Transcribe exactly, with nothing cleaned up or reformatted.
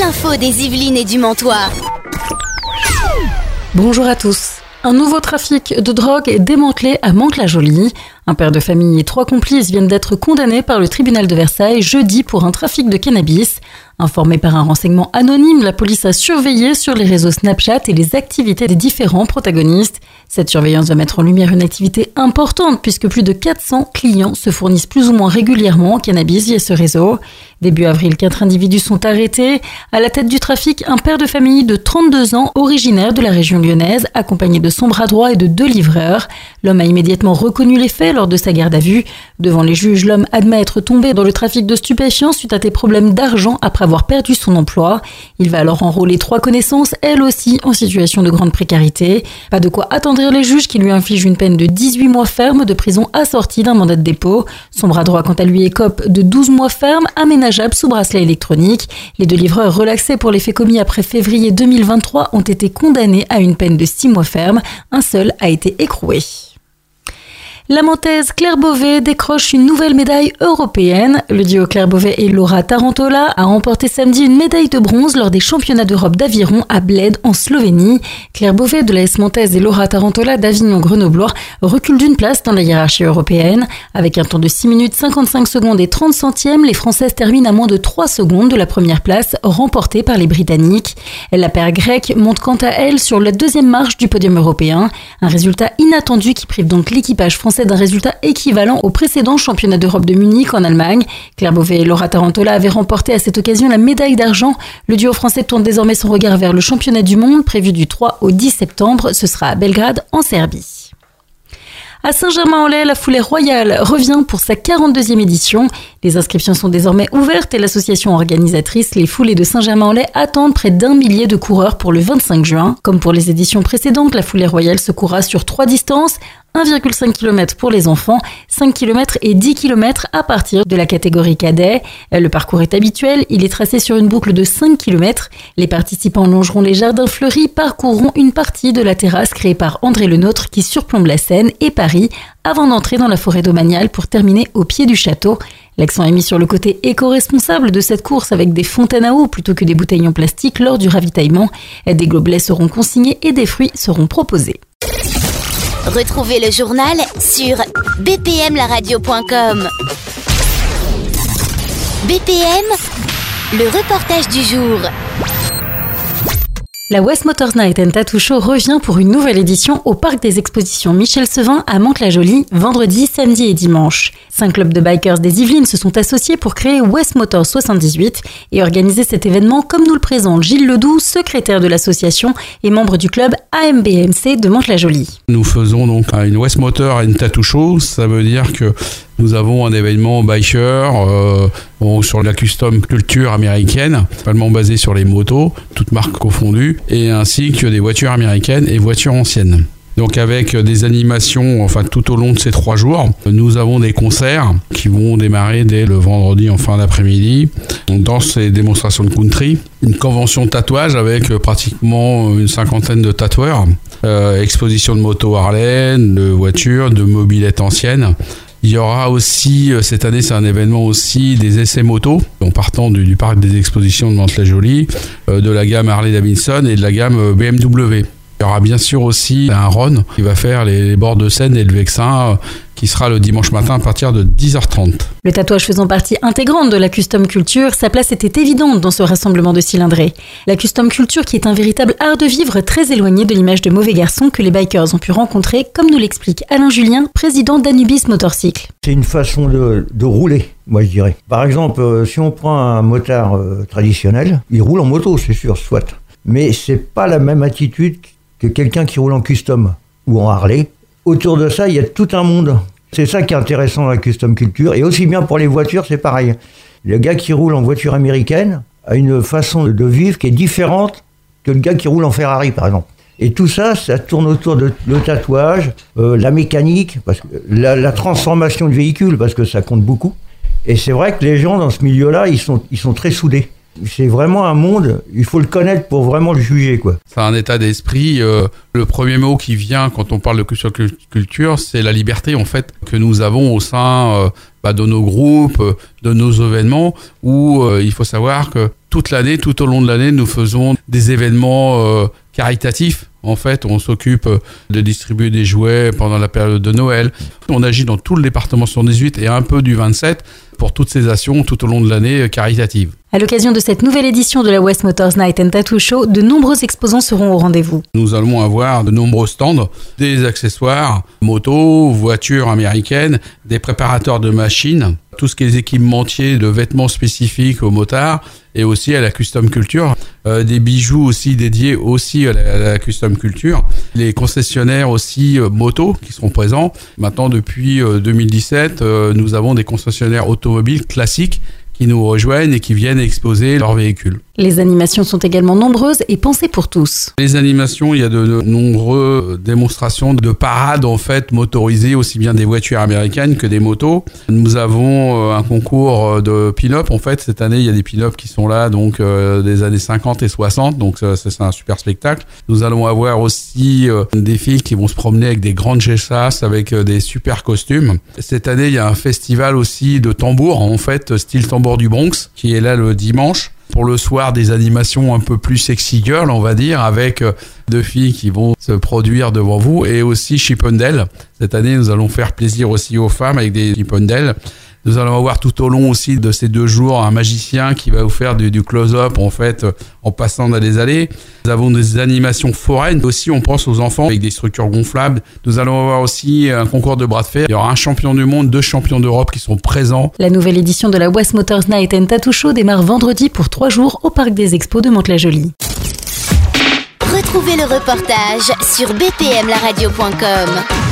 l'info des Yvelines et du Mantois. Bonjour à tous. Un nouveau trafic de drogue est démantelé à Mantes-la-Jolie. Un père de famille et trois complices viennent d'être condamnés par le tribunal de Versailles jeudi pour un trafic de cannabis. Informée par un renseignement anonyme, la police a surveillé sur les réseaux Snapchat et les activités des différents protagonistes. Cette surveillance va mettre en lumière une activité importante puisque plus de quatre cents clients se fournissent plus ou moins régulièrement en cannabis via ce réseau. Début avril, quatre individus sont arrêtés. À la tête du trafic, un père de famille de trente-deux ans, originaire de la région lyonnaise, accompagné de son bras droit et de deux livreurs. L'homme a immédiatement reconnu les faits lors de sa garde à vue. Devant les juges, l'homme admet être tombé dans le trafic de stupéfiants suite à des problèmes d'argent après avoir perdu son emploi. Il va alors enrôler trois connaissances, elles aussi en situation de grande précarité. Pas de quoi attendrir les juges qui lui infligent une peine de dix-huit mois ferme de prison assortie d'un mandat de dépôt. Son bras droit, quant à lui, écope de douze mois ferme, aménageable sous bracelet électronique. Les deux livreurs relaxés pour les faits commis après février deux mille vingt-trois ont été condamnés à une peine de six mois ferme. Un seul a été écroué. La Mantaise Claire Beauvais décroche une nouvelle médaille européenne. Le duo Claire Beauvais et Laura Tarantola a remporté samedi une médaille de bronze lors des championnats d'Europe d'aviron à Bled en Slovénie. Claire Beauvais de la S Mantaise et Laura Tarantola d'Avignon Grenoblois reculent d'une place dans la hiérarchie européenne. Avec un temps de six minutes cinquante-cinq secondes et trente centièmes, les Françaises terminent à moins de trois secondes de la première place remportée par les Britanniques. La paire grecque monte quant à elle sur la deuxième marche du podium européen. Un résultat inattendu qui prive donc l'équipage français d'un résultat équivalent au précédent championnat d'Europe de Munich en Allemagne. Claire Beauvais et Laura Tarantola avaient remporté à cette occasion la médaille d'argent. Le duo français tourne désormais son regard vers le championnat du monde prévu du trois au dix septembre. Ce sera à Belgrade en Serbie. À Saint-Germain-en-Laye, la foulée royale revient pour sa quarante-deuxième édition. Les inscriptions sont désormais ouvertes et l'association organisatrice Les Foulées de Saint-Germain-en-Laye attend près d'un millier de coureurs pour le vingt-cinq juin. Comme pour les éditions précédentes, la foulée royale se courra sur trois distances. un virgule cinq kilomètres pour les enfants, cinq kilomètres et dix kilomètres à partir de la catégorie cadet. Le parcours est habituel, il est tracé sur une boucle de cinq kilomètres. Les participants longeront les jardins fleuris, parcourront une partie de la terrasse créée par André Lenôtre qui surplombe la Seine et Paris avant d'entrer dans la forêt domaniale pour terminer au pied du château. L'accent est mis sur le côté éco-responsable de cette course avec des fontaines à eau plutôt que des bouteilles en plastique lors du ravitaillement. Des gobelets seront consignés et des fruits seront proposés. Retrouvez le journal sur b p m la radio point com. B P M, le reportage du jour. La West Motors Night and Tattoo Show revient pour une nouvelle édition au parc des expositions Michel Sevin à Mantes-la-Jolie, vendredi, samedi et dimanche. Cinq clubs de bikers des Yvelines se sont associés pour créer West Motors soixante-dix-huit et organiser cet événement comme nous le présente Gilles Ledoux, secrétaire de l'association et membre du club A M B M C de Mantes-la-Jolie. Nous faisons donc une West Motors and Tattoo Show, ça veut dire que nous avons un événement biker euh, bon, sur la custom culture américaine, principalement basé sur les motos, toutes marques confondues, et ainsi que des voitures américaines et voitures anciennes. Donc avec des animations enfin tout au long de ces trois jours, nous avons des concerts qui vont démarrer dès le vendredi en fin d'après-midi. Dans ces démonstrations de country, une convention de tatouage avec pratiquement une cinquantaine de tatoueurs, euh, exposition de motos Harley, de voitures, de mobylettes anciennes. Il y aura aussi, cette année, c'est un événement aussi des essais moto, en partant du, du parc des expositions de Mantes-la-Jolie, euh, de la gamme Harley-Davidson et de la gamme B M W. Il y aura bien sûr aussi un Ron qui va faire les, les bords de Seine et le Vexin, euh, qui sera le dimanche matin à partir de dix heures trente. Le tatouage faisant partie intégrante de la custom culture, sa place était évidente dans ce rassemblement de cylindrés. La custom culture qui est un véritable art de vivre très éloigné de l'image de mauvais garçons que les bikers ont pu rencontrer, comme nous l'explique Alain Julien, président d'Anubis Motorcycle. C'est une façon de, de rouler, moi je dirais. Par exemple, euh, si on prend un motard euh, traditionnel, il roule en moto, c'est sûr, soit. Mais c'est pas la même attitude que quelqu'un qui roule en custom ou en Harley. Autour de ça, il y a tout un monde. C'est ça qui est intéressant dans la custom culture. Et aussi bien pour les voitures, c'est pareil. Le gars qui roule en voiture américaine a une façon de vivre qui est différente que le gars qui roule en Ferrari, par exemple. Et tout ça, ça tourne autour de le tatouage, euh, la mécanique, parce que la, la transformation de véhicule, parce que ça compte beaucoup. Et c'est vrai que les gens dans ce milieu-là, ils sont, ils sont très soudés. C'est vraiment un monde, il faut le connaître pour vraiment le juger, quoi. C'est un état d'esprit. Euh, le premier mot qui vient quand on parle de culture, culture, c'est la liberté, en fait, que nous avons au sein euh, bah, de nos groupes, de nos événements, où euh, il faut savoir que toute l'année, tout au long de l'année, nous faisons des événements euh, caritatifs. En fait, on s'occupe de distribuer des jouets pendant la période de Noël. On agit dans tout le département soixante-dix-huit et un peu du vingt-sept pour toutes ces actions tout au long de l'année caritatives. À l'occasion de cette nouvelle édition de la West Motors Night and Tattoo Show, de nombreux exposants seront au rendez-vous. Nous allons avoir de nombreux stands, des accessoires, motos, voitures américaines, des préparateurs de machines, tout ce qui est équipementier de vêtements spécifiques aux motards et aussi à la custom culture, euh, des bijoux aussi dédiés aussi à la, à la custom culture, les concessionnaires aussi euh, motos qui seront présents. Maintenant, depuis euh, deux mille dix-sept, euh, nous avons des concessionnaires automobiles classiques qui nous rejoignent et qui viennent exposer leurs véhicules. Les animations sont également nombreuses et pensées pour tous. Les animations, il y a de, de nombreuses démonstrations de parades en fait motorisées, aussi bien des voitures américaines que des motos. Nous avons un concours de pin-up. En fait, cette année, il y a des pin-up qui sont là, donc euh, des années cinquante et soixante. Donc ça, c'est un super spectacle. Nous allons avoir aussi euh, des filles qui vont se promener avec des grandes chessasses, avec euh, des super costumes. Cette année, il y a un festival aussi de tambours, en fait, style tambour du Bronx, qui est là le dimanche. Pour le soir, des animations un peu plus sexy girl, on va dire, avec deux filles qui vont se produire devant vous, et aussi Chippendale. Cette année, nous allons faire plaisir aussi aux femmes avec des Chippendale. Nous allons avoir tout au long aussi de ces deux jours un magicien qui va vous faire du, du close-up en fait en passant dans les allées. Nous avons des animations foraines aussi, on pense aux enfants avec des structures gonflables. Nous allons avoir aussi un concours de bras de fer. Il y aura un champion du monde, deux champions d'Europe qui sont présents. La nouvelle édition de la West Motors Night and Tattoo Show démarre vendredi pour trois jours au Parc des Expos de Mantes-la-Jolie. Retrouvez le reportage sur b p m la radio point com.